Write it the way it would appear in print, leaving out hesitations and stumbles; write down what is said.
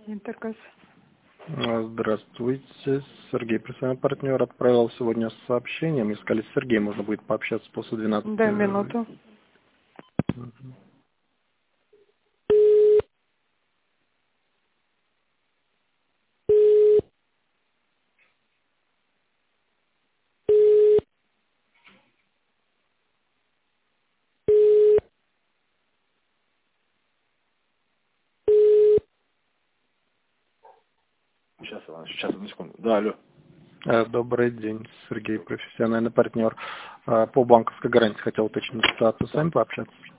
Интергаз. Здравствуйте. Сергей, профессиональный партнер, отправил сегодня с сообщением. Искали с Сергеем, можно будет пообщаться после 12. Дай минуту. Мгм. Сейчас, Иван, сейчас, одну секунду. Да, алло. Добрый день, Сергей, профессиональный партнер. По банковской гарантии хотел уточнить ситуацию. С вами пообщаться?